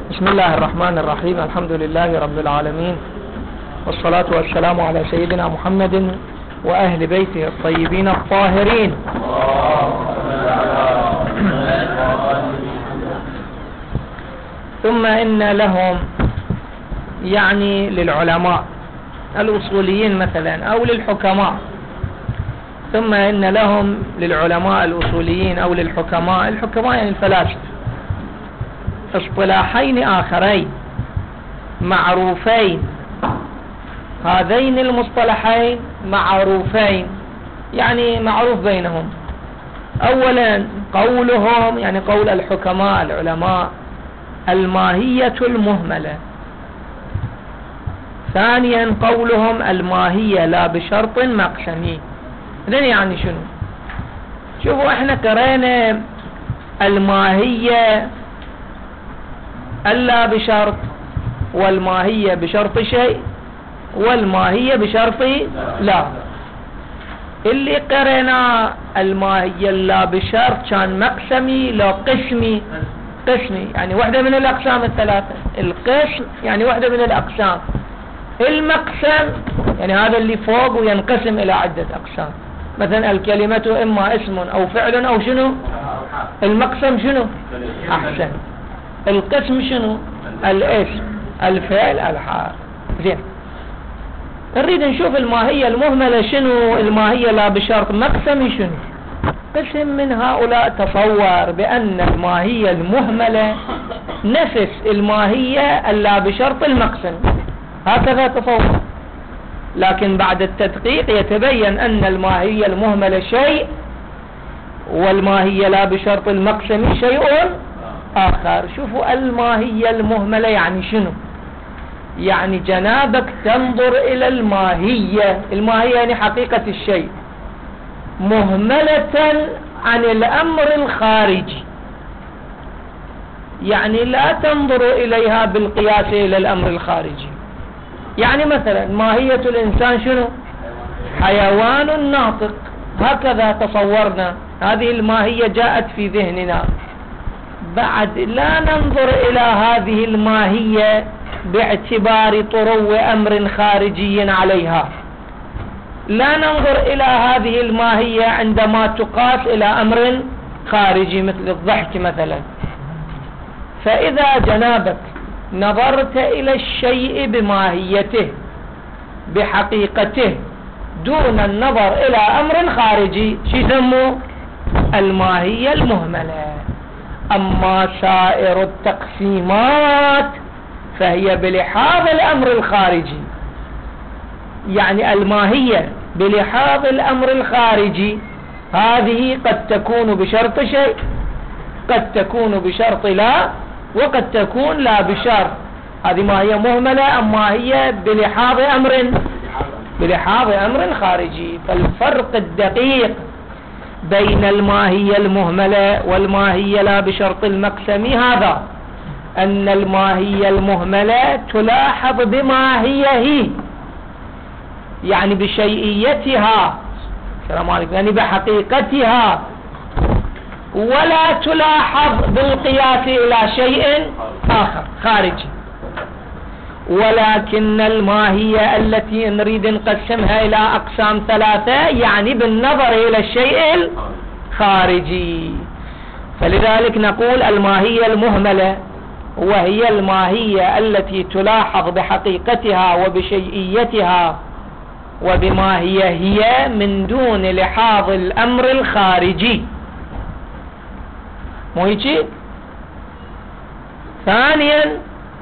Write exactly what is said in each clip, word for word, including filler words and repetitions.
بسم الله الرحمن الرحيم. الحمد لله رب العالمين، والصلاة والسلام على سيدنا محمد وأهل بيته الطيبين الطاهرين. ثم إن لهم يعني للعلماء الأصوليين مثلا أو للحكماء ثم إن لهم للعلماء الأصوليين أو للحكماء الحكماء يعني الفلاسفة اصطلاحين آخرين معروفين. هذين المصطلحين معروفين يعني معروف بينهم. أولا قولهم يعني قول الحكماء العلماء الماهية المهملة. ثانيا قولهم الماهية لا بشرط مقسمي. إذن يعني شنو؟ شوفوا احنا قرينا الماهية ألا بشرط، والماهية بشرط شيء، والماهية بشرط لا. اللي قرينا الماهية لا بشرط كان مقسمي لو قسمي. قسمي يعني واحدة من الأقسام الثلاثة. القسم يعني واحدة من الأقسام. المقسم يعني هذا اللي فوق وينقسم إلى عدة أقسام. مثلا الكلمة إما اسم أو فعل أو شنو. المقسم شنو؟ أحسن. القسم شنو؟ الاسم الفعل الحال. زين، نريد نشوف الماهية المهملة شنو. الماهية لا بشرط مقسمي شنو؟ قسم من هؤلاء تصور بأن الماهية المهملة نفس الماهية اللا بشرط المقسم، هكذا تصور. لكن بعد التدقيق يتبين أن الماهية المهملة شيء والماهية لا بشرط المقسم شيء آخر. شوفوا الماهية المهملة يعني شنو؟ يعني جنابك تنظر إلى الماهية. الماهية يعني حقيقة الشيء مهملة عن الأمر الخارجي، يعني لا تنظر إليها بالقياس إلى الأمر الخارجي. يعني مثلا ماهية الإنسان شنو؟ حيوان ناطق، هكذا تصورنا. هذه الماهية جاءت في ذهننا. بعد لا ننظر إلى هذه الماهية باعتبار طرو أمر خارجي عليها. لا ننظر إلى هذه الماهية عندما تقاس إلى أمر خارجي مثل الضحك مثلا. فإذا جنابك نظرت إلى الشيء بماهيته بحقيقته دون النظر إلى أمر خارجي، شو يسموه؟ الماهية المهملة. أما سائر التقسيمات فهي بلحاظ الأمر الخارجي، يعني الماهية بلحاظ الأمر الخارجي هذه قد تكون بشرط شيء، قد تكون بشرط لا، وقد تكون لا بشرط. هذه ماهية مهملة أما هي بلحاظ أمر بلحاظ أمر خارجي. فالفرق الدقيق بين الماهية المهملة والماهية لا بشرط المقسم هذا، أن الماهية المهملة تلاحظ بما هي هي، يعني بشيئيتها، السلام عليكم، يعني بحقيقتها، ولا تلاحظ بالقياس إلى شيء آخر خارجي. ولكن الماهية التي نريد نقسمها إلى أقسام ثلاثة يعني بالنظر إلى الشيء الخارجي. فلذلك نقول الماهية المهملة وهي الماهية التي تلاحظ بحقيقتها وبشيئيتها وبما هي هي من دون لحاظ الأمر الخارجي. مو هيك؟ ثانيا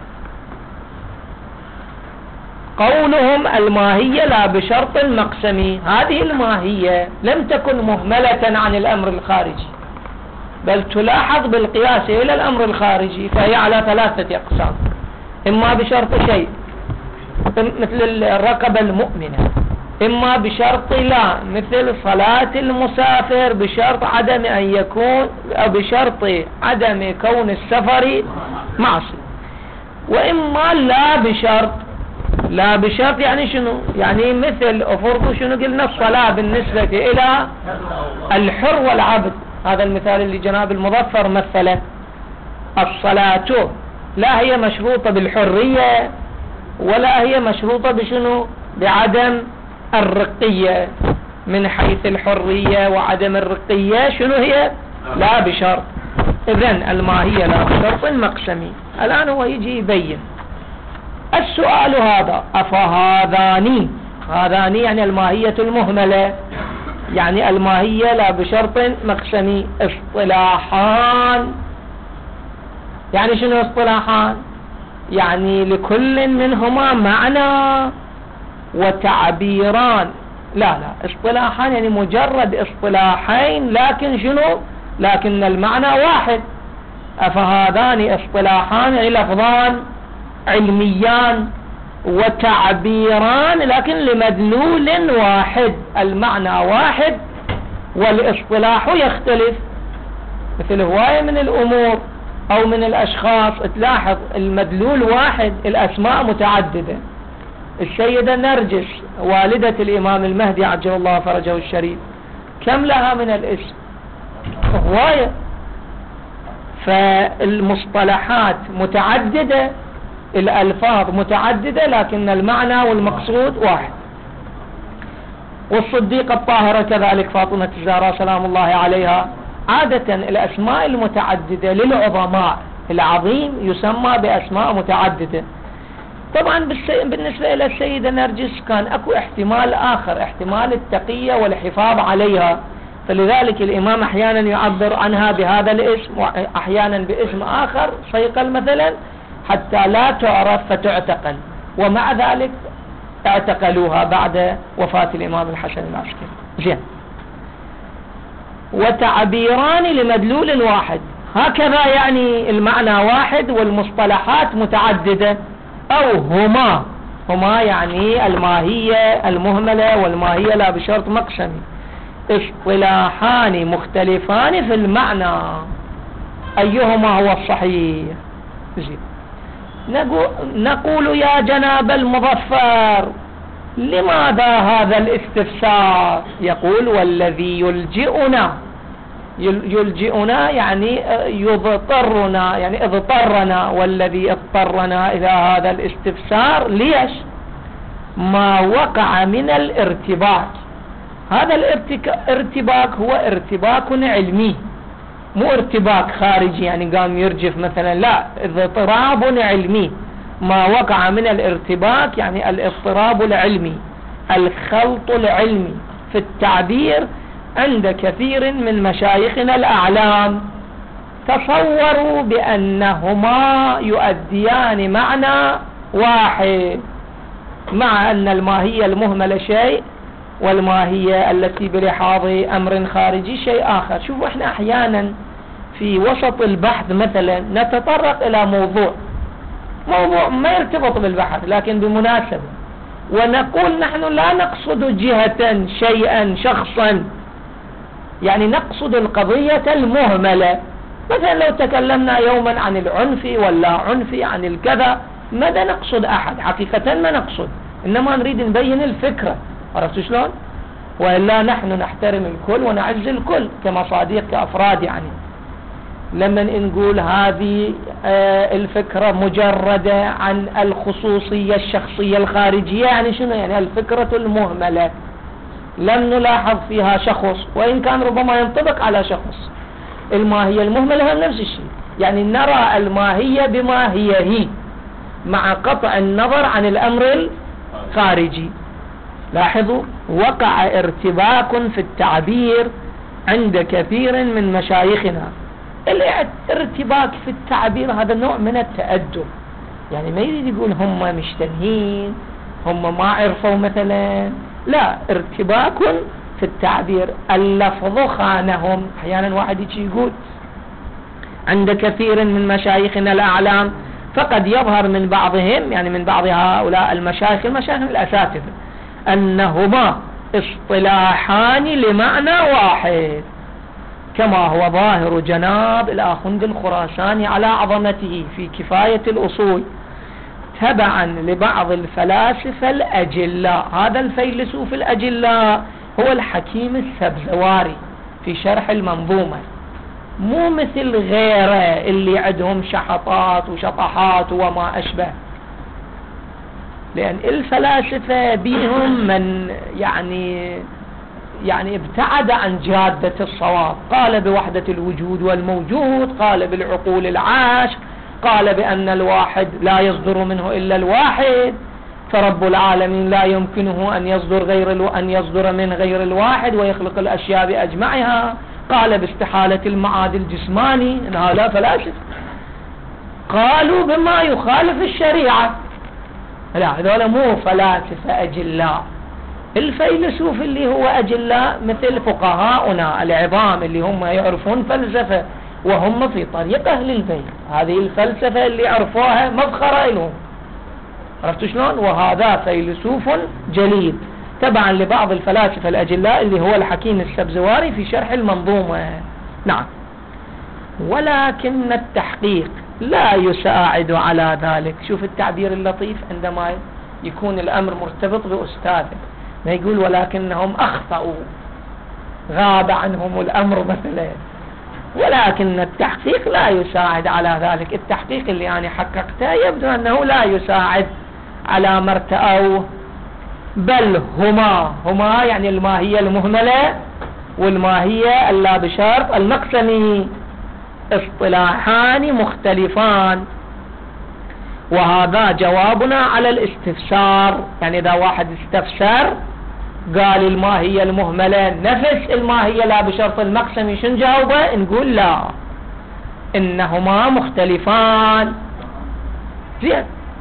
قولهم الماهية لا بشرط مقسمي. هذه الماهية لم تكن مهملة عن الأمر الخارجي بل تلاحظ بالقياس إلى الأمر الخارجي، فهي على ثلاثة أقسام. إما بشرط شيء مثل الرقبة المؤمنة، إما بشرط لا مثل صلاة المسافر بشرط عدم أن يكون أو بشرط عدم كون السفر معصية، وإما لا بشرط. لا بشرط يعني شنو؟ يعني مثل أفرض شنو قلنا الصلاة بالنسبة إلى الحر والعبد. هذا المثال اللي جناب المظفر مثله. الصلاة لا هي مشروطة بالحرية ولا هي مشروطة بشنو؟ بعدم الرقية. من حيث الحرية وعدم الرقية شنو هي؟ لا بشرط. إذن الماهية لا بشرط مقسمي. الآن هو يجي يبين السؤال هذا: أفهذاني، هذاني يعني الماهية المهملة، يعني الماهية لا بشرط مقسمي، اصطلاحان. يعني شنو اصطلاحان؟ يعني لكل منهما معنى وتعبيران. لا لا، اصطلاحان يعني مجرد اصطلاحين، لكن شنو؟ لكن المعنى واحد. أفهذان اصطلاحان يعني لفظان علميان وتعبيران، لكن لمدلول واحد، المعنى واحد والاصطلاح يختلف. مثل هواية من الأمور أو من الأشخاص تلاحظ المدلول واحد، الأسماء متعددة. السيدة نرجس والدة الإمام المهدي عجل الله فرجه الشريف كم لها من الاسم؟ هواية. فالمصطلحات متعددة، الألفاظ متعددة، لكن المعنى والمقصود واحد. والصديقة الطاهرة كذلك فاطمة الزهراء سلام الله عليها. عادة الأسماء المتعددة للعظماء العظيم يسمى بأسماء متعددة. طبعا بالنسبة إلى السيدة نرجس كان أكو احتمال آخر، احتمال التقية والحفاظ عليها، فلذلك الإمام أحيانا يعبر عنها بهذا الاسم وأحيانا باسم آخر صيقل مثلا، حتى لا تعرف فتعتقل، ومع ذلك اعتقلوها بعد وفاة الإمام الحسن العسكري. زين. وتعبيران لمدلول واحد، هكذا يعني المعنى واحد والمصطلحات متعددة. أو هما، هما يعني الماهية المهملة والماهية لا بشرط مقسمي، اصطلاحان مختلفان في المعنى، أيهما هو الصحيح؟ زين. نقول يا جناب المظفر لماذا هذا الاستفسار؟ يقول والذي يلجئنا، يلجئنا يعني يضطرنا، يعني اضطرنا، والذي اضطرنا إلى هذا الاستفسار ليش؟ ما وقع من الارتباك. هذا الارتباك هو ارتباك علمي، مو ارتباك خارجي يعني قام يرجف مثلا، لا، اضطراب علمي. ما وقع من الارتباك يعني الاضطراب العلمي، الخلط العلمي في التعبير عند كثير من مشايخنا الأعلام. تصوروا بأنهما يؤديان معنى واحد، مع أن الماهية المهملة شيء والماهية التي بلحاظ أمر خارجي شيء آخر. شوفوا احنا أحيانا في وسط البحث مثلا نتطرق إلى موضوع موضوع ما يرتبط بالبحث لكن بمناسبة، ونقول نحن لا نقصد جهة شيئا شخصا، يعني نقصد القضية المهملة. مثلا لو تكلمنا يوما عن العنف ولا عنف عن الكذا، ماذا نقصد أحد؟ حقيقة ما نقصد، إنما نريد نبين الفكرة. عرفتوا شلون؟ وإلا نحن نحترم الكل ونعز الكل كمصادق كأفراد. يعني لما نقول هذه الفكرة مجردة عن الخصوصية الشخصية الخارجية، يعني شنو؟ يعني الفكرة المهملة لم نلاحظ فيها شخص، وإن كان ربما ينطبق على شخص. الماهية المهملة هم نفس الشيء، يعني نرى الماهية بما هي هي مع قطع النظر عن الأمر الخارجي. لاحظوا وقع ارتباك في التعبير عند كثير من مشايخنا. الارتباك في التعبير هذا نوع من التأدب، يعني ما يريد يقول هم مشتهين، هم ما عرفوا مثلا، لا، ارتباك في التعبير، اللفظ خانهم. احيانا واحد يجي يقول عند كثير من مشايخنا الأعلام، فقد يظهر من بعضهم، يعني من بعض هؤلاء المشايخ المشايخ الأساتذة، أنهما اصطلاحان لمعنى واحد، كما هو ظاهر جناب الآخوند الخراساني على عظمته في كفاية الأصول، تبعا لبعض الفلاسفة الأجلاء. هذا الفيلسوف الأجلاء هو الحكيم السبزواري في شرح المنظومة. مو مثل غيره اللي عندهم شحطات وشطحات وما أشبه، لأن الفلاسفة بهم من يعني يعني ابتعد عن جادة الصواب، قال بوحدة الوجود والموجود، قال بالعقول العاش، قال بأن الواحد لا يصدر منه إلا الواحد، فرب العالمين لا يمكنه أن يصدر غير الو... أن يصدر من غير الواحد ويخلق الأشياء بأجمعها، قال باستحالة المعاد الجسماني. إن هؤلاء فلاسفة قالوا بما يخالف الشريعة. لا، هذول مو فلاسفة أجلاء. الفيلسوف اللي هو أجلاء مثل فقهاؤنا العظام اللي هم يعرفون فلسفة وهم في طريق أهل البيت، هذه الفلسفة اللي عرفوها مفخرة لهم. عرفتوا شلون؟ وهذا فيلسوف جليل تبعا لبعض الفلاسفة الأجلاء اللي هو الحكيم السبزواري في شرح المنظومة. نعم. ولكن التحقيق لا يساعد على ذلك. شوف التعبير اللطيف عندما يكون الأمر مرتبط بأستاذه، ما يقول ولكنهم أخطأوا، غاب عنهم الأمر مثلا، ولكن التحقيق لا يساعد على ذلك. التحقيق اللي أنا حققته يبدو أنه لا يساعد على ما ارتأوه، بل هما هما يعني الماهية المهملة والماهية اللا بشرط المقسمي اصطلاحان مختلفان. وهذا جوابنا على الاستفسار. يعني إذا واحد استفسر قال الماهية المهملة نفس الماهية لا بشرط المقسمي، شن جاوبه؟ نقول لا، إنهما مختلفان. زين،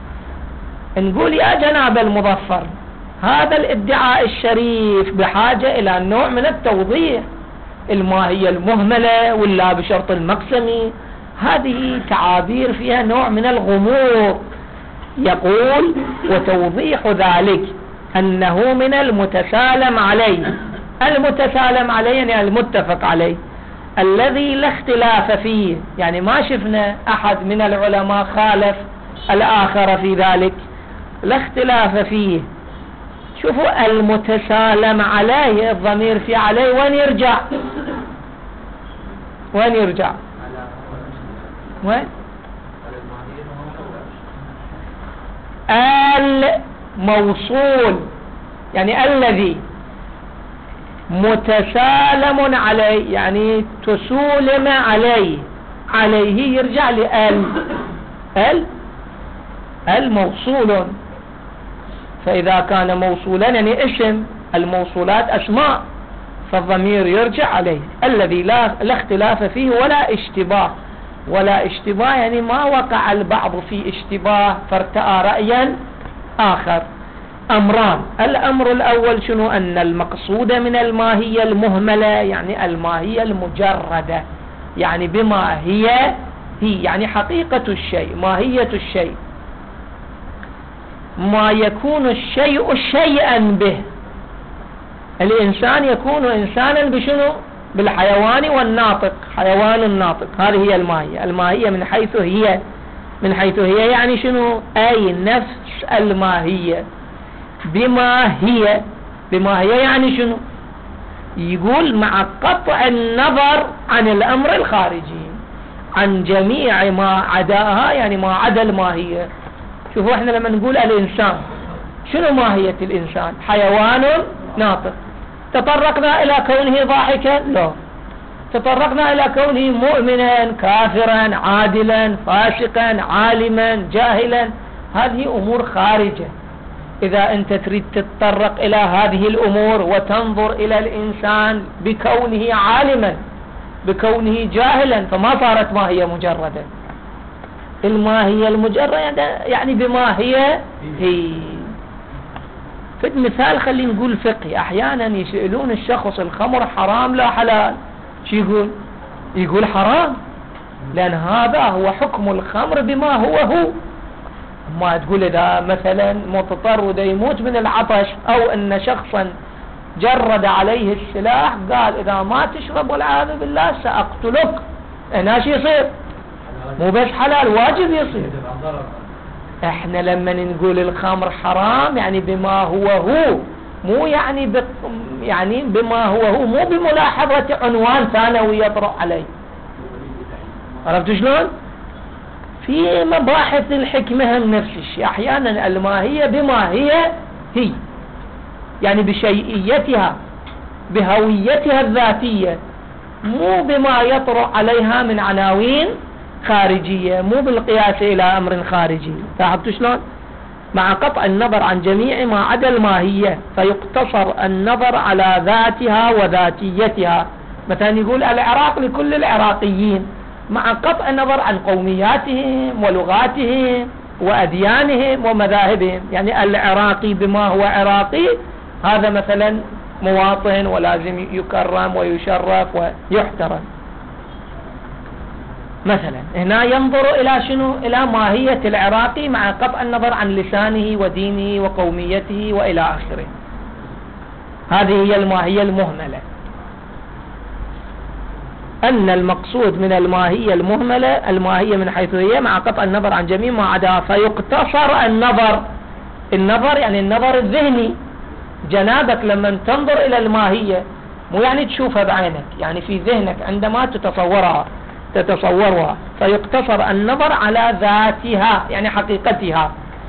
نقول يا جناب المظفر هذا الادعاء الشريف بحاجة إلى نوع من التوضيح. الماهية المهملة واللا بشرط المقسمي هذه تعابير فيها نوع من الغموض. يقول وتوضيح ذلك أنه من المتسالم عليه. المتسالم عليه يعني المتفق عليه، الذي لا اختلاف فيه، يعني ما شفنا أحد من العلماء خالف الآخر في ذلك، لا اختلاف فيه. شوفوا المتسالم عليه، الضمير في عليه وين يرجع؟ وين يرجع؟ وين؟ الموصول، يعني الذي متسالم عليه، يعني تسولم عليه، عليه يرجع لأل ال الموصول. فإذا كان موصولا يعني اسم، الموصولات أسماء، فالضمير يرجع عليه. الذي لا, لا اختلاف فيه ولا اشتباه. ولا اشتباه يعني ما وقع البعض في اشتباه فارتأى رأيا آخر. أمران. الأمر الأول شنو؟ أن المقصود من الماهية المهملة يعني الماهية المجردة، يعني بما هي هي، يعني حقيقة الشيء، ماهية الشيء، ما يكون الشيء شيئا به. الإنسان يكون إنسانا بشنو؟ بالحيوان والناطق، حيوان الناطق، هذه هي الماهية. الماهية من حيث هي، من حيث هي يعني شنو؟ أي نفس الماهية بما هي. بما هي يعني شنو؟ يقول مع قطع النظر عن الأمر الخارجي، عن جميع ما عداها، يعني ما عدا الماهية. شوفوا احنا لما نقول الإنسان، شنو ماهية الإنسان؟ حيوان ناطق. تطرقنا إلى كونه ضاحكا؟ لا. تطرقنا إلى كونه مؤمنا كافرا عادلا فاسقا عالما جاهلا؟ هذه أمور خارجة. إذا أنت تريد تتطرق إلى هذه الأمور وتنظر إلى الإنسان بكونه عالما بكونه جاهلا، فما صارت ماهية مجردة. الماهية المجردة يعني بما هي هي. في مثال خلينا نقول فقهي، أحيانا يسألون الشخص الخمر حرام لا حلال، شو يقول؟ يقول حرام، لأن هذا هو حكم الخمر بما هو هو. ما تقول إذا مثلا مضطر وده يموت من العطش، أو أن شخصا جرد عليه السلاح قال إذا ما تشرب والعياذ بالله سأقتلك، هنا شو يصير؟ مو بس حلال، واجب يصير. احنا لما نقول الخمر حرام يعني بما هو هو، مو يعني ب... يعني بما هو هو، مو بملاحظة عنوان ثانوي يطرأ عليه. عرفت شلون؟ في مباحث الحكمة هم نفس الشيء، أحيانا الماهية بما هي هي، يعني بشيئيتها بهويتها الذاتية، مو بما يطرأ عليها من عناوين خارجية، مو بالقياس إلى أمر خارجي. لاحظت شلون؟ مع قطع النظر عن جميع ما عدا الماهية، فيقتصر النظر على ذاتها وذاتيتها. مثلا يقول العراق لكل العراقيين، مع قطع النظر عن قومياتهم ولغاتهم وأديانهم ومذاهبهم. يعني العراقي بما هو عراقي هذا مثلا مواطن ولازم يكرم ويشرف ويحترم. مثلا هنا ينظر إلى شنو؟ إلى ماهية العراقي مع قطع النظر عن لسانه ودينه وقوميته وإلى آخره. هذه هي الماهية المهملة. أن المقصود من الماهية المهملة الماهية من حيث هي مع قطع النظر عن جميع ما عداها، فيقتصر النظر. النظر يعني النظر الذهني، جنابك لما تنظر إلى الماهية مو يعني تشوفها بعينك، يعني في ذهنك عندما تتصورها تتصورها فيقتصر النظر على ذاتها يعني حقيقتها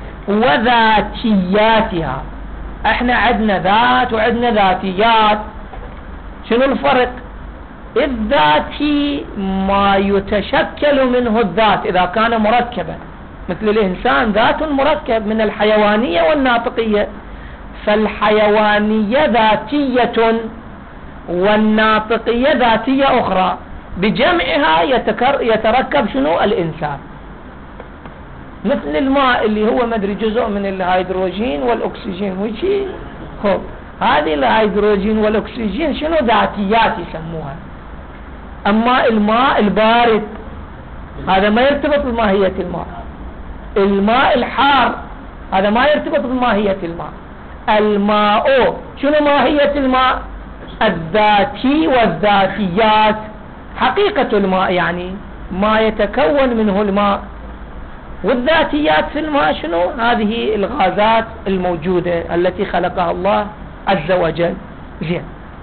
وذاتياتها. احنا عندنا ذات وعندنا ذاتيات. شنو الفرق؟ الذاتي ما يتشكل منه الذات إذا كان مركبا، مثل الإنسان ذات مركب من الحيوانية والناطقية، فالحيوانية ذاتية والناطقية ذاتية أخرى، بجمعها يتركب شنو؟ الإنسان. مثل الماء اللي هو مدري جزء من الهيدروجين والأكسجين، وشي هو هذه الهيدروجين والأكسجين شنو؟ ذاتيات يسموها. أما الماء البارد هذا ما يرتبط بماهية الماء. الماء الحار هذا ما يرتبط بماهية الماء. الماء شنو ماهية الماء؟ الذاتي والذاتيات، حقيقة الماء يعني ما يتكون منه الماء. والذاتيات في الماء شنو؟ هذه الغازات الموجودة التي خلقها الله عز وجل. زين،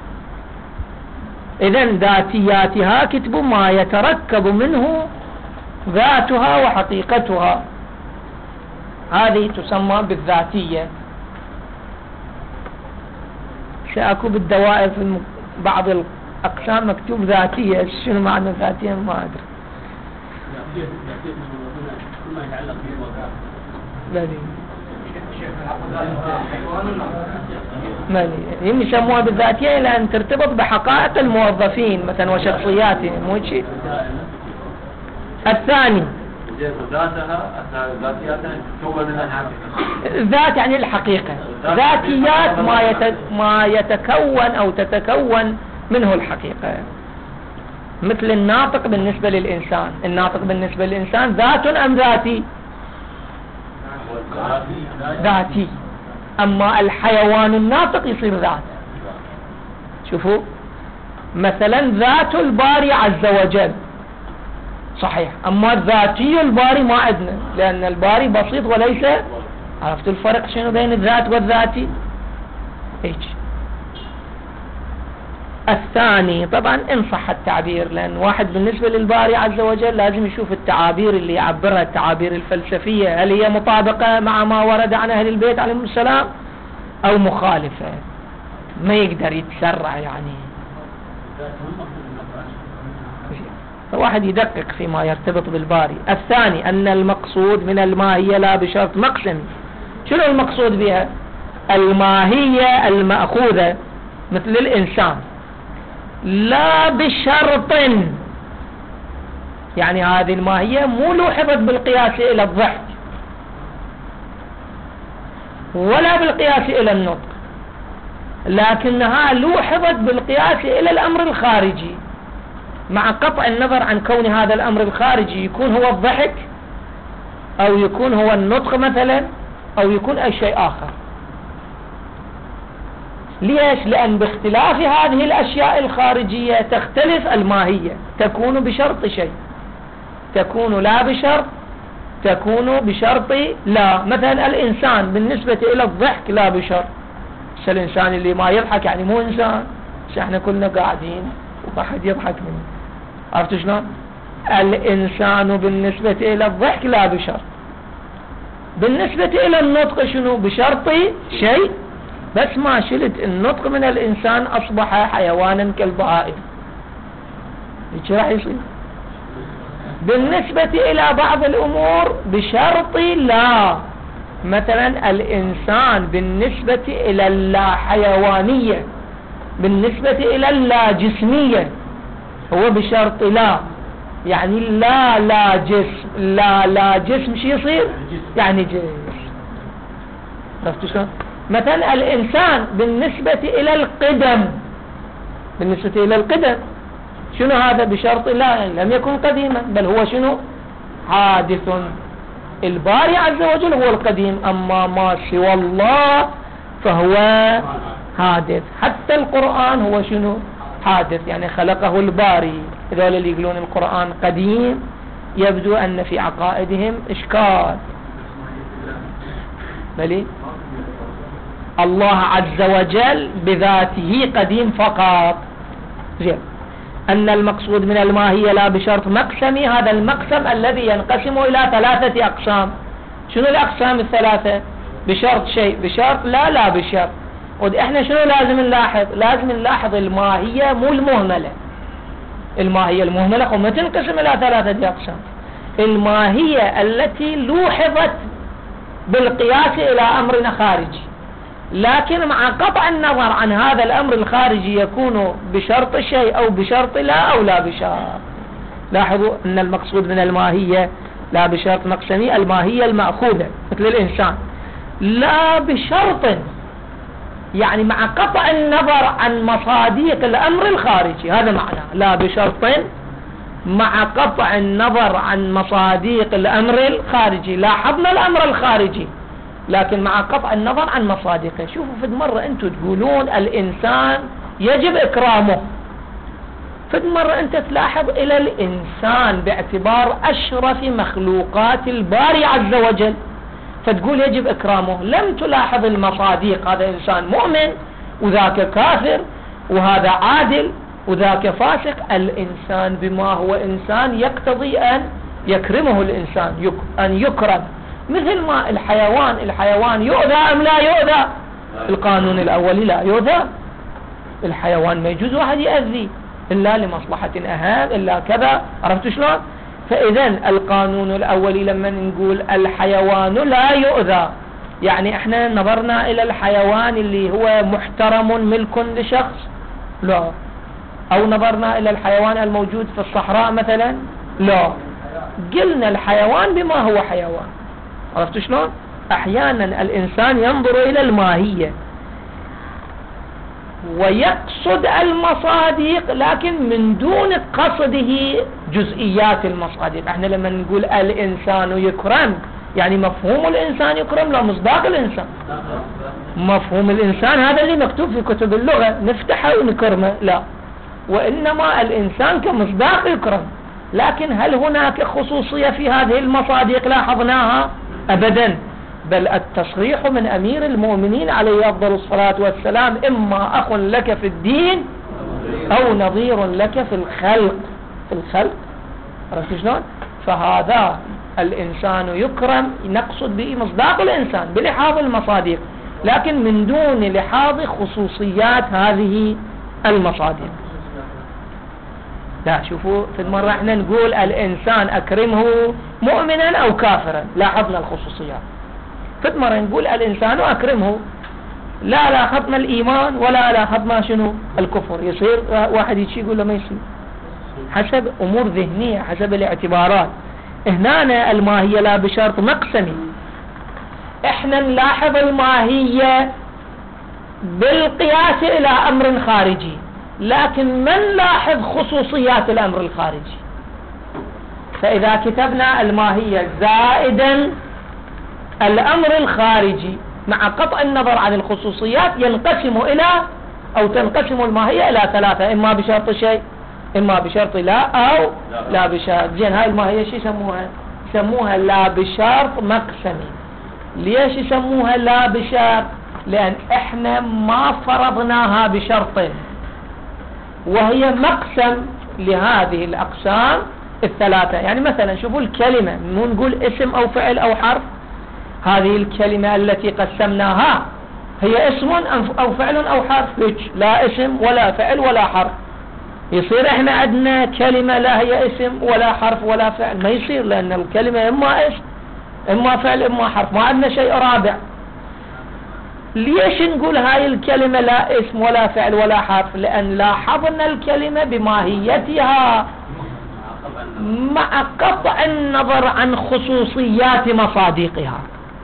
إذن ذاتياتها كتب ما يتركب منه ذاتها وحقيقتها، هذه تسمى بالذاتية. شاكو بالدوائر في بعض الأقسام مكتوب ذاتية، شنو معنى ذاتية ما أدري. مالي مالي هم يسموها بالذاتية لأن ترتبط بحقائق الموظفين مثلا وشخصياتهم، مو شيء. الثاني ذات يعني الحقيقة، ذاتيات ما يت... ما يتكون أو تتكون منه الحقيقة. مثل الناطق بالنسبة للإنسان، الناطق بالنسبة للإنسان ذات أم ذاتي؟ ذاتي. أما الحيوان الناطق يصير ذات. شوفوا مثلا ذات الباري عز وجل صحيح، أما الذاتي الباري ما عندنا، لأن الباري بسيط وليس. عرفت الفرق شنو بين الذات والذاتي؟ هيك. الثاني طبعا إن صح التعبير، لأن واحد بالنسبة للباري عز وجل لازم يشوف التعابير اللي يعبرها، التعابير الفلسفية، هل هي مطابقة مع ما ورد عن أهل البيت عليهم السلام أو مخالفة. ما يقدر يتسرع يعني، فواحد يدقق فيما يرتبط بالباري. الثاني أن المقصود من الماهية لا بشرط مقسم. شنو المقصود بها؟ الماهية المأخوذة مثل الإنسان لا بشرط، يعني هذه الماهية مو لوحظت بالقياس إلى الضحك ولا بالقياس إلى النطق، لكنها لوحظت بالقياس إلى الأمر الخارجي، مع قطع النظر عن كون هذا الأمر الخارجي يكون هو الضحك أو يكون هو النطق مثلا أو يكون أي شيء آخر. ليش؟ لأن باختلاف هذه الأشياء الخارجية تختلف الماهية، تكون بشرط شيء، تكون لا بشرط، تكون بشرط لا. مثلا الإنسان بالنسبة إلى الضحك لا بشرط، بس الإنسان اللي ما يضحك يعني مو إنسان، بس احنا كلنا قاعدين وما حد يضحك منه. عرفت شلون؟ الإنسان بالنسبة إلى الضحك لا بشرط، بالنسبة إلى النطق شنو؟ بشرط شيء، بس ما شلت النطق من الإنسان أصبح حيوانا كالبهائم، ايش راح يصير؟ بالنسبة إلى بعض الأمور بشرط لا، مثلا الإنسان بالنسبة إلى اللا حيوانية، بالنسبة إلى اللا جسمية هو بشرط لا، يعني لا لا جسم، لا لا جسم شو يصير؟ يعني جسم. عرفتوا شلون؟ مثلا الإنسان بالنسبة إلى القدم، بالنسبة إلى القدم شنو هذا؟ بشرط لا، يعني لم يكن قديما، بل هو شنو؟ حادث. الباري عز وجل هو القديم، أما ما سوى الله فهو حادث. حتى القرآن هو شنو؟ حادث، يعني خلقه الباري. هذول اللي يقولون القرآن قديم يبدو أن في عقائدهم إشكال. بلي الله عز وجل بذاته قديم فقط. زين، أن المقصود من الماهية لا بشرط مقسمي، هذا المقسم الذي ينقسم إلى ثلاثة أقسام. شنو الأقسام الثلاثة؟ بشرط شيء، بشرط لا، لا بشرط. وإحنا شنو لازم نلاحظ؟ لازم نلاحظ الماهية مو المهملة. الماهية المهملة وما تنقسم إلى ثلاثة أقسام. الماهية التي لوحظت بالقياس إلى أمر خارجي، لكن مع قطع النظر عن هذا الأمر الخارجي يكون بشرط شيء أو بشرط لا أو لا بشرط. لاحظوا أن المقصود من الماهية لا بشرط مقسمي، الماهية المأخوذة مثل الإنسان لا بشرط، يعني مع قطع النظر عن مصاديق الأمر الخارجي، هذا معناه لا بشرط مع قطع النظر عن مصاديق الأمر الخارجي. لاحظنا الأمر الخارجي لكن مع قطع النظر عن مصادقه. شوفوا فد مرة أنتم تقولون الإنسان يجب إكرامه، فد مرة أنت تلاحظ إلى الإنسان باعتبار أشرف مخلوقات الباري عز وجل فتقول يجب إكرامه، لم تلاحظ المصاديق. هذا إنسان مؤمن وذاك كافر، وهذا عادل وذاك فاسق. الإنسان بما هو إنسان يقتضي أن يكرمه الإنسان، يك... أن يكرم. مثل ما الحيوان، الحيوان يؤذى أم لا يؤذى؟ القانون الأولي لا يؤذى. الحيوان ما يجوز واحد يأذي إلا لمصلحة أهم، إلا كذا. عرفتوا شلون؟ فإذا القانون الأولي لما نقول الحيوان لا يؤذى، يعني احنا نظرنا إلى الحيوان اللي هو محترم ملك لشخص؟ لا. أو نظرنا إلى الحيوان الموجود في الصحراء مثلا؟ لا. قلنا الحيوان بما هو حيوان. عرفتوا شلون؟ أحيانا الإنسان ينظر إلى الماهية ويقصد المصادق لكن من دون قصده جزئيات المصادق. احنا لما نقول الإنسان يكرم، يعني مفهوم الإنسان يكرم لا مصداق الإنسان. مفهوم الإنسان هذا اللي مكتوب في كتب اللغة، نفتحه ونكرمه، لا. وإنما الإنسان كمصداق يكرم. لكن هل هناك خصوصية في هذه المصادق لاحظناها؟ أبدا. بل التصريح من أمير المؤمنين عليه أفضل الصلاة والسلام إما أخ لك في الدين أو نظير لك في الخلق. في الخلق. عرفت شلون؟ فهذا الإنسان يكرم نقصد به مصداق الإنسان بلحاظ المصادق، لكن من دون لحاظ خصوصيات هذه المصادق. لا، شوفوا في المرة احنا نقول الإنسان أكرمه مؤمنا أو كافرا، لاحظنا الخصوصيات. في مرة نقول الإنسان أكرمه، لا لاحظنا الإيمان ولا لاحظنا شنو الكفر. يصير واحد يجي يقول له ما يصير، حسب أمور ذهنية، حسب الاعتبارات. هنا الماهية لا بشرط مقسمي. احنا نلاحظ الماهية بالقياس إلى أمر خارجي، لكن من لاحظ خصوصيات الأمر الخارجي. فإذا كتبنا الماهية زائدا الأمر الخارجي مع قطع النظر عن الخصوصيات ينقسم إلى أو تنقسم الماهية إلى ثلاثة، إما بشرط شيء، إما بشرط لا، أو لا بشرط. زين، هاي الماهية شو يسموها؟ يسموها لا بشرط مقسمي. ليش يسموها لا بشرط؟ لأن إحنا ما فرضناها بشرط، وهي مقسم لهذه الأقسام الثلاثة. يعني مثلا شوفوا الكلمة، مو نقول اسم أو فعل أو حرف، هذه الكلمة التي قسمناها هي اسم أو فعل أو حرف، لا اسم ولا فعل ولا حرف. يصير احنا عندنا كلمة لا هي اسم ولا حرف ولا فعل؟ ما يصير، لأن الكلمة إما اسم إما فعل إما حرف، ما عندنا شيء رابع. ليش نقول هاي الكلمة لا اسم ولا فعل ولا حرف؟ لأن لاحظنا الكلمة بماهيتها مع قطع النظر عن خصوصيات مصادقها،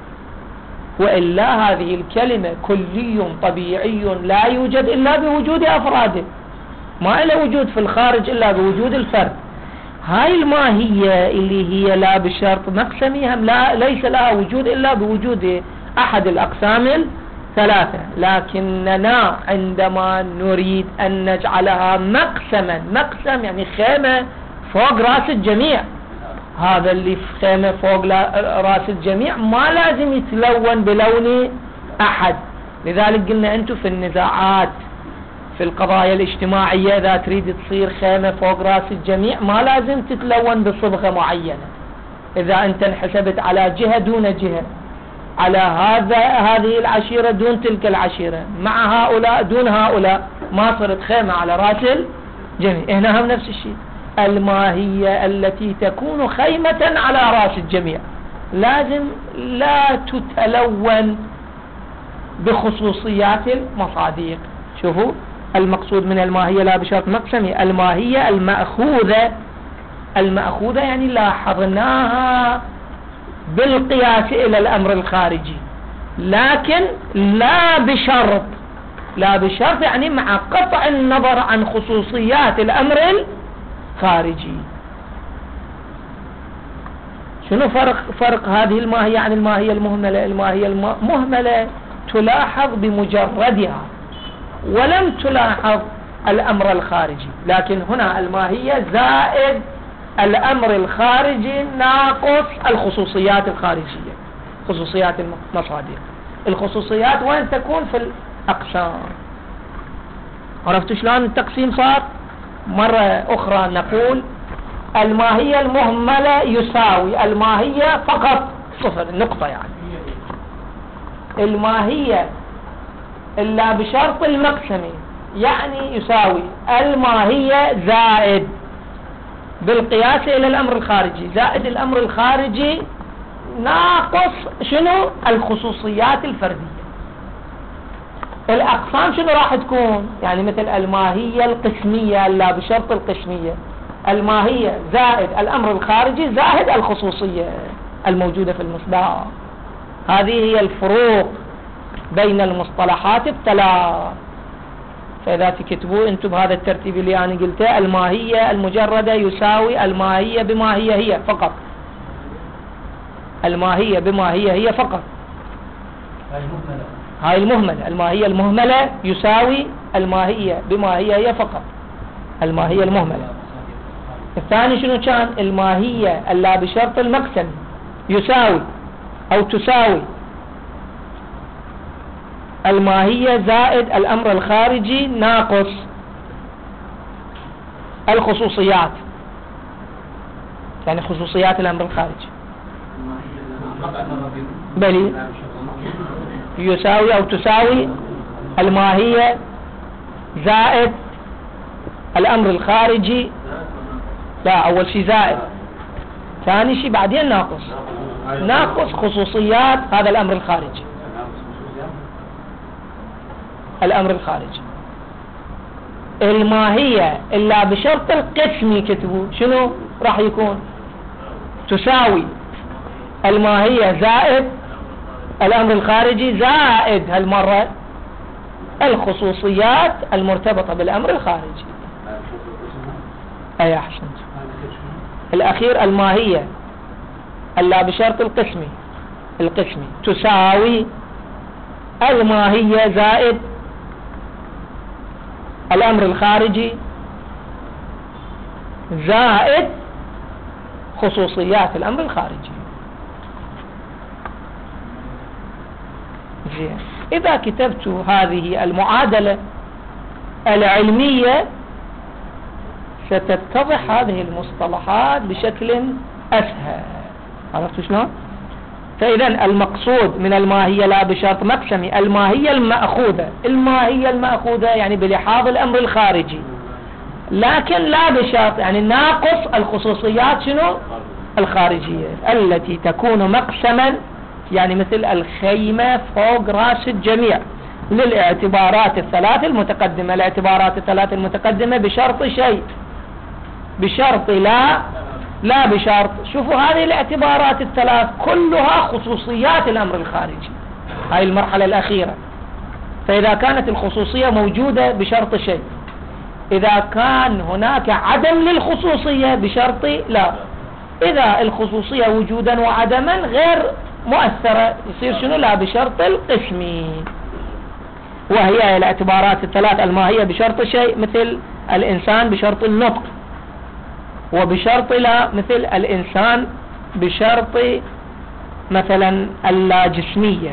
وإلا هذه الكلمة كلي طبيعي لا يوجد إلا بوجود أفراده، ما له وجود في الخارج إلا بوجود الفرد. هاي الماهية اللي هي لا بشرط مقسمي هم لا ليس لها وجود إلا بوجود أحد الأقسام الثلاثة، لكننا عندما نريد أن نجعلها مقسما، مقسم يعني خيمة فوق رأس الجميع، هذا اللي في خيمة فوق رأس الجميع ما لازم يتلون بلون أحد. لذلك قلنا أنتم في النزاعات في القضايا الاجتماعية إذا تريد تصير خيمة فوق رأس الجميع ما لازم تتلون بصبغة معينة. إذا أنت انحسبت على جهة دون جهة، على هذا هذه العشيرة دون تلك العشيرة، مع هؤلاء دون هؤلاء، ما صرت خيمة على رأس الجميع. هنا هم نفس الشيء، الماهية التي تكون خيمة على رأس الجميع لازم لا تتلون بخصوصيات المصادق. شوفوا المقصود من الماهية لا بشرط مقسمي، الماهية المأخوذة، المأخوذة يعني لاحظناها بالقياس إلى الأمر الخارجي، لكن لا بشرط، لا بشرط يعني مع قطع النظر عن خصوصيات الأمر الخارجي. شنو فرق فرق هذه الماهية عن الماهية المهملة؟ الماهية المهملة تلاحظ بمجردها ولم تلاحظ الأمر الخارجي، لكن هنا الماهية زائد الأمر الخارجي ناقص الخصوصيات الخارجية، خصوصيات المصادق. الخصوصيات وين تكون؟ في الأقسام. عرفتوا شلون التقسيم صار؟ مرة أخرى نقول الماهية المهملة يساوي الماهية فقط صفر، نقطة. يعني الماهية إلا بشرط المقسمي يعني يساوي الماهية زائد بالقياس إلى الأمر الخارجي، زائد الأمر الخارجي ناقص شنو؟ الخصوصيات الفردية. الأقسام شنو راح تكون؟ يعني مثل الماهية القسمية لا بشرط القسمية، الماهية زائد الأمر الخارجي زائد الخصوصية الموجودة في المصداق. هذه هي الفروق بين المصطلحات الثلاث. فإذا تكتبوا أنتم بهذا الترتيب اللي أنا قلته، الماهية المجردة يساوي الماهية بما هي هي فقط، الماهية بما هي هي فقط. هاي المهملة، الماهية المهملة يساوي الماهية بما هي هي فقط، الماهية المهملة. الثاني شنو كان؟ الماهية اللا بشرط المقسم يساوي أو تساوي الماهية زائد الأمر الخارجي ناقص الخصوصيات، يعني خصوصيات الأمر الخارجي. بلي يساوي أو تساوي الماهية زائد الأمر الخارجي، لا أول شيء زائد، ثاني شيء بعدين ناقص، ناقص خصوصيات هذا الأمر الخارجي، الأمر الخارجي. الماهية إلا بشرط القسم كتبوا شنو راح يكون؟ تساوي الماهية زائد الأمر الخارجي زائد هالمرة الخصوصيات المرتبطة بالأمر الخارجي. أي أحسنت. الأخير الماهية إلا بشرط القسمي، القسمي تساوي الماهية زائد الأمر الخارجي زائد خصوصيات الأمر الخارجي. زين، إذا كتبت هذه المعادلة العلمية ستتضح هذه المصطلحات بشكل أسهل. عرفت شلون؟ فإذا المقصود من الماهية لا بشرط مقسمي الماهية المأخوذة، الماهية المأخوذة يعني بلحاظ الأمر الخارجي، لكن لا بشرط يعني ناقص الخصوصيات شنو الخارجية التي تكون مقسما، يعني مثل الخيمة فوق رأس الجميع للاعتبارات الثلاث المتقدمة. الاعتبارات الثلاث المتقدمة بشرط شيء، بشرط لا لا بشرط. شوفوا هذه الاعتبارات الثلاث كلها خصوصيات الأمر الخارجي، هاي المرحلة الأخيرة. فإذا كانت الخصوصية موجودة بشرط شيء، إذا كان هناك عدم للخصوصية بشرط لا، إذا الخصوصية وجودا وعدما غير مؤثرة يصير شنو لا بشرط القسم. وهي الاعتبارات الثلاث الماهية بشرط شيء مثل الإنسان بشرط النطق، وبشرط لا مثل الإنسان بشرط مثلا اللا جسمية،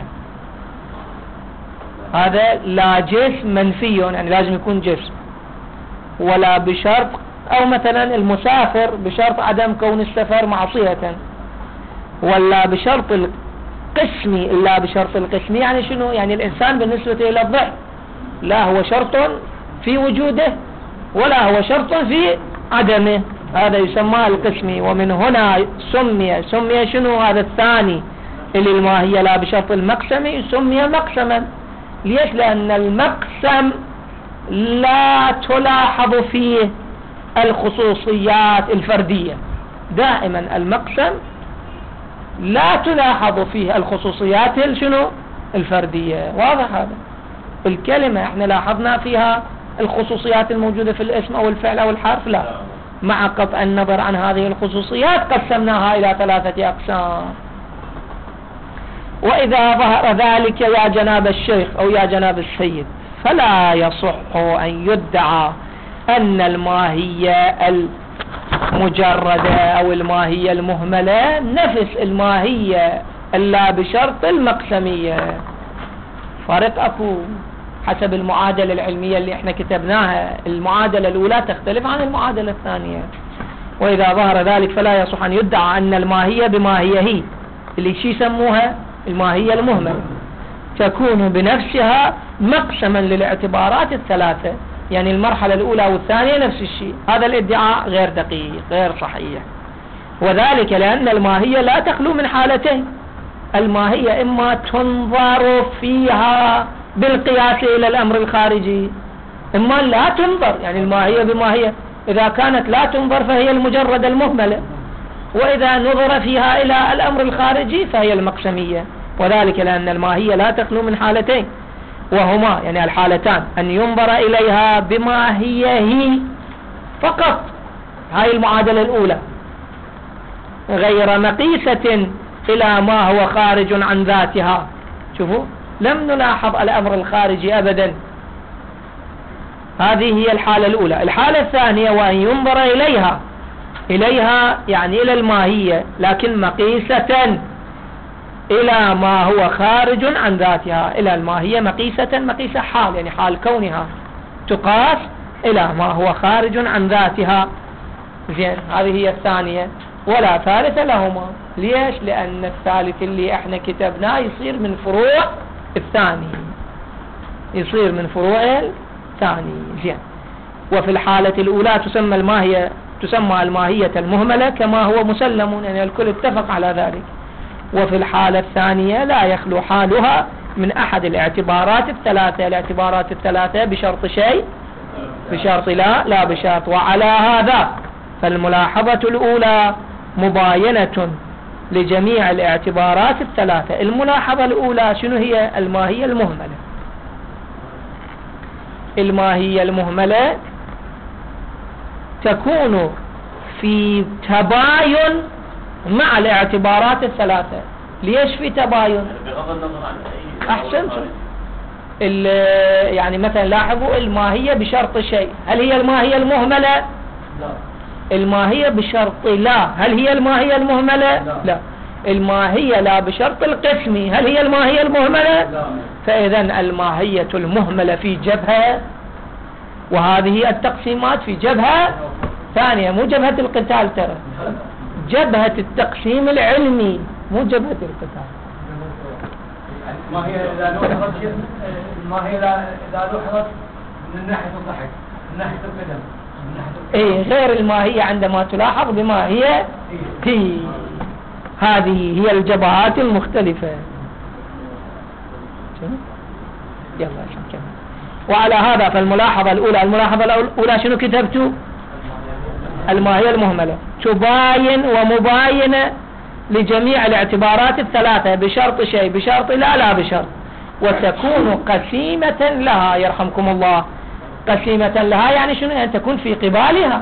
هذا لا جسم منفي يعني لازم يكون جسم، ولا بشرط أو مثلا المسافر بشرط عدم كون السفر معصية، ولا بشرط القسمي. إلا بشرط القسمي يعني شنو؟ يعني الإنسان بالنسبة إلى الضعف لا هو شرط في وجوده ولا هو شرط في عدمه، هذا يسمى القسمي. ومن هنا سمي سمي شنو هذا الثاني اللي الماهية لا بشرط المقسمي سمي مقسما. ليش؟ لأن المقسم لا تلاحظ فيه الخصوصيات الفردية، دائما المقسم لا تلاحظ فيه الخصوصيات شنو الفردية. واضح هذا؟ الكلمة احنا لاحظنا فيها الخصوصيات الموجودة في الاسم او الفعل او الحرف؟ لا، مع قطع النظر عن هذه الخصوصيات قسمناها الى ثلاثة اقسام. واذا ظهر ذلك يا جناب الشيخ او يا جناب السيد فلا يصح ان يدعى ان الماهية المجردة او الماهية المهملة نفس الماهية الا بشرط المقسمية. فرق اكو حسب المعادلة العلمية اللي احنا كتبناها، المعادلة الاولى تختلف عن المعادلة الثانية. واذا ظهر ذلك فلا يصح ان يدعى ان الماهية بماهية هي اللي شي يسموها الماهية المهملة تكون بنفسها مقسما للاعتبارات الثلاثة، يعني المرحلة الأولى والثانية نفس الشيء. هذا الادعاء غير دقيق غير صحيح، وذلك لأن الماهية لا تخلو من حالتين. الماهية إما تنظر فيها بالقياس إلى الأمر الخارجي، إما لا تنظر، يعني الماهية بماهية إذا كانت لا تنظر فهي المجرد المهملة، وإذا نظر فيها إلى الأمر الخارجي فهي المقسمية. وذلك لأن الماهية لا تخلو من حالتين، وهما يعني الحالتان أن ينظر إليها بما هي هي فقط، هاي المعادلة الأولى، غير مقيسة إلى ما هو خارج عن ذاتها. شوفوا لم نلاحظ الأمر الخارجي أبدا، هذه هي الحالة الأولى. الحالة الثانية وأن ينظر إليها إليها يعني إلى الماهية لكن مقيسة إلى ما هو خارج عن ذاتها، إلى الماهية مقيسة، مقيسة حال يعني حال كونها تقاس إلى ما هو خارج عن ذاتها. زين، هذه هي الثانية ولا ثالث لهما. ليش؟ لأن الثالث اللي احنا كتبناه يصير من فروع الثاني، يصير من فروع الثاني. زين، وفي الحالة الأولى تسمى الماهية تسمى الماهية المهملة كما هو مسلم، يعني الكل اتفق على ذلك. وفي الحالة الثانية لا يخلو حالها من أحد الاعتبارات الثلاثة، الاعتبارات الثلاثة بشرط شيء بشرط لا لا بشرط. وعلى هذا فالملاحظة الأولى مباينة لجميع الاعتبارات الثلاثة. الملاحظة الأولى شنو هي؟ الماهية المهملة. الماهية المهملة تكون في تباين مع الاعتبارات الثلاثة. ليش في تباين؟ أحسنت. يعني مثلا لاحظوا الماهية بشرط شيء، هل هي الماهية المهملة؟ لا. الماهية بشرط لا، هل هي الماهية المهملة؟ لا. الماهية لا بشرط القسمي، هل هي الماهية المهملة؟ لا. فإذا الماهية المهملة في جبهة، وهذه التقسيمات في جبهة ثانية، مو جبهة القتال، ترى جبهة التقسيم العلمي مو جبهة القتال. ما هي إذا لوحظت ما هي إذا لوحظت من ناحية الضحك من ناحية القدم من ناحية اي غير الماهية عندما تلاحظ بما هي هي هذه هي الجبهات المختلفة. يلا كمل. وعلى هذا فالملاحظة الأولى الملاحظة الأولى شنو كتبتوا؟ الماهية المهملة تباين ومباينة لجميع الاعتبارات الثلاثة بشرط شيء بشرط لا لا بشرط، وتكون قسيمة لها يرحمكم الله. قسيمة لها يعني شنو؟ يعني تكون في قبالها،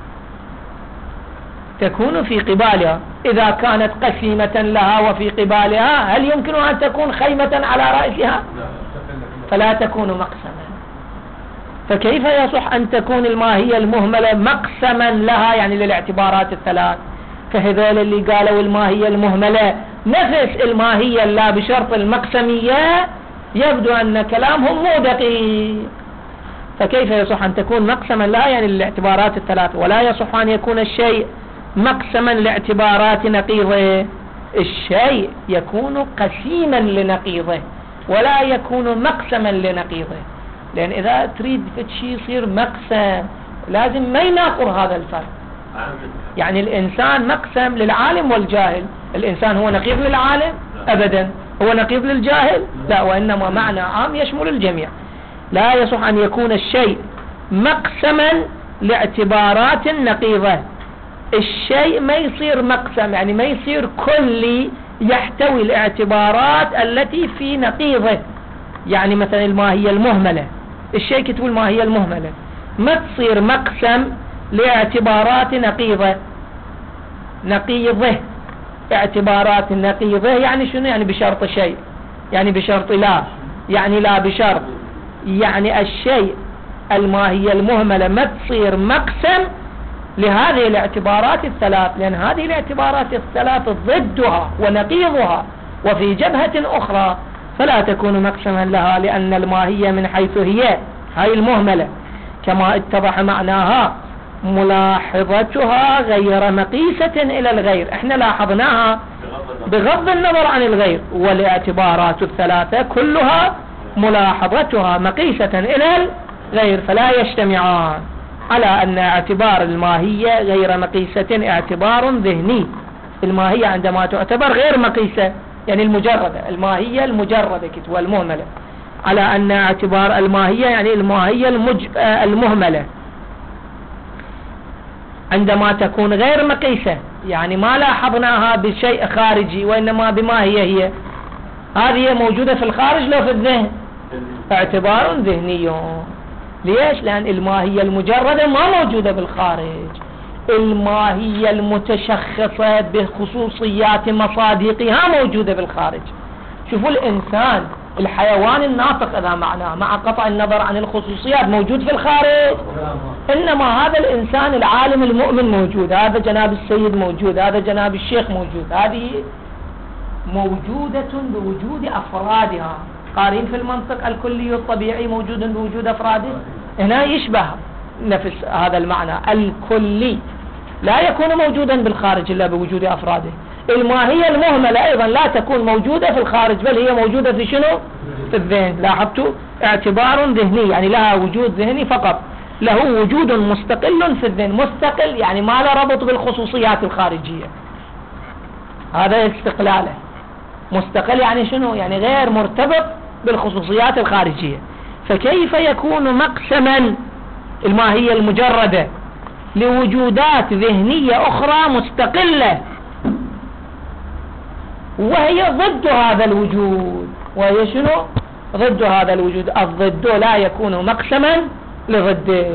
تكون في قبالها. إذا كانت قسيمة لها وفي قبالها هل يمكن أن تكون خيمة على رأسها؟ فلا تكون مقسما. فكيف يصح أن تكون الماهية المهملة مقسما لها يعني للاعتبارات الثلاث؟ فهذول اللي قالوا الماهية المهملة نفس الماهية لا بشرط المقسمية يبدو أن كلامهم مو دقيق. فكيف يصح أن تكون مقسما لها يعني للاعتبارات الثلاث، ولا يصح أن يكون الشيء مقسما لاعتبارات نقيضه؟ الشيء يكون قسيما لنقيضه ولا يكون مقسما لنقيضه، لأن إذا تريد شيء يصير مقسم لازم ما يناقض هذا الفرق. يعني الإنسان مقسم للعالم والجاهل، الإنسان هو نقيض للعالم؟ أبدا. هو نقيض للجاهل؟ لا، وإنما معنى عام يشمل الجميع. لا يصح أن يكون الشيء مقسما لاعتبارات نقيضة. الشيء ما يصير مقسم يعني ما يصير كلي يحتوي الاعتبارات التي في نقيضه. يعني مثلا الماهية المهملة، الشيء كتبوا الماهية المهملة ما تصير مقسم لاعتبارات نقيضة. نقيضة اعتبارات نقيضة يعني شنو؟ يعني بشرط شيء، يعني بشرط لا، يعني لا بشرط. يعني الشيء الماهية المهملة ما تصير مقسم لهذه الاعتبارات الثلاث، لأن هذه الاعتبارات الثلاث ضدها ونقيضها وفي جبهة أخرى، فلا تكون مقسما لها، لأن الماهية من حيث هي هاي المهملة كما اتضح معناها ملاحظتها غير مقيسة إلى الغير. احنا لاحظناها بغض النظر عن الغير، والاعتبارات الثلاثة كلها ملاحظتها مقيسة إلى الغير، فلا يجتمعان على أن اعتبار الماهية غير مقيسة اعتبار ذهني. الماهية عندما تعتبر غير مقيسة يعني المجردة، الماهية المجردة كتوى المهملة، على أن اعتبار الماهية يعني الماهية المج... المهملة عندما تكون غير مقيسة يعني ما لاحظناها بشيء خارجي وإنما بما هي هي، هذه موجودة في الخارج لو في الذهن اعتبار ذهني. ليش؟ لأن الماهية المجردة ما موجودة بالخارج، الماهية المتشخصة بخصوصيات مصادقها موجودة بالخارج. شوفوا الإنسان الحيوان الناطق إذا معناه مع قطع النظر عن الخصوصيات موجود في الخارج، إنما هذا الإنسان العالم المؤمن موجود، هذا جناب السيد موجود، هذا جناب الشيخ موجود، هذه موجودة بوجود أفرادها. قارين في المنطق الكلي الطبيعي موجود بوجود أفراده، هنا يشبه نفس هذا المعنى الكلي لا يكون موجودا بالخارج إلا بوجود أفراده. الماهية المهملة أيضا لا تكون موجودة في الخارج بل هي موجودة في شنو؟ في الذهن. لاحظتوا؟ اعتبار ذهني يعني لها وجود ذهني فقط، له وجود مستقل في الذهن. مستقل يعني ما له ربط بالخصوصيات الخارجية، هذا استقلاله. مستقل يعني شنو؟ يعني غير مرتبط بالخصوصيات الخارجية. فكيف يكون مقسما الماهية المجردة لوجودات ذهنية أخرى مستقلة وهي ضد هذا الوجود؟ وهي شنو؟ ضد هذا الوجود. الضد لا يكون مقسما لضده،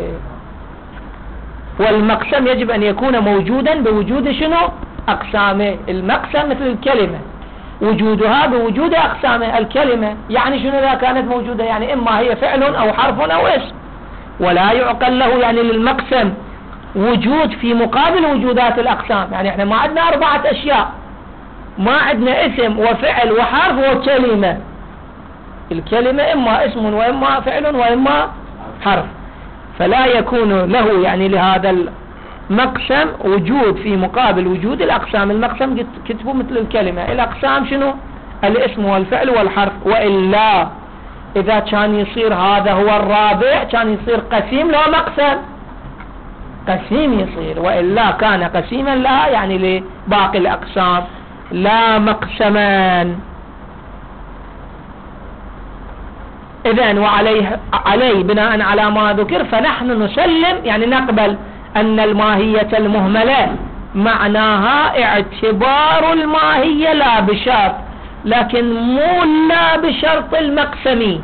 والمقسم يجب أن يكون موجودا بوجود شنو؟ أقسامه. المقسم مثل الكلمة وجودها بوجود أقسامه. الكلمة يعني شنو إذا كانت موجودة؟ يعني إما هي فعل أو حرف أو اسم، ولا يعقل له يعني للمقسم وجود في مقابل وجودات الأقسام. يعني احنا ما عندنا أربعة أشياء، ما عندنا اسم وفعل وحرف وكلمة. الكلمة إما اسم وإما فعل وإما حرف، فلا يكون له يعني لهذا مقسم وجود في مقابل وجود الأقسام. المقسم كتبوا مثل الكلمة، الأقسام شنو؟ الاسم والفعل والحرف. وإلا إذا كان يصير هذا هو الرابع كان يصير قسيم لا مقسم، قسيم يصير، وإلا كان قسيما لا يعني لباقي الأقسام لا مقسمان. إذن وعليه عليه بناء على ما ذكر فنحن نسلم يعني نقبل أن الماهية المهملة معناها اعتبار الماهية لا بشرط، لكن مو لا بشرط المقسمي،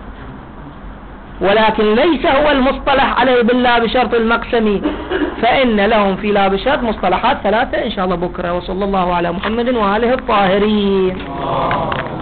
ولكن ليس هو المصطلح عليه باللا بشرط المقسمي، فإن لهم في لا بشرط مصطلحات ثلاثة إن شاء الله بكرة. وصلى الله على محمد وآله الطاهرين.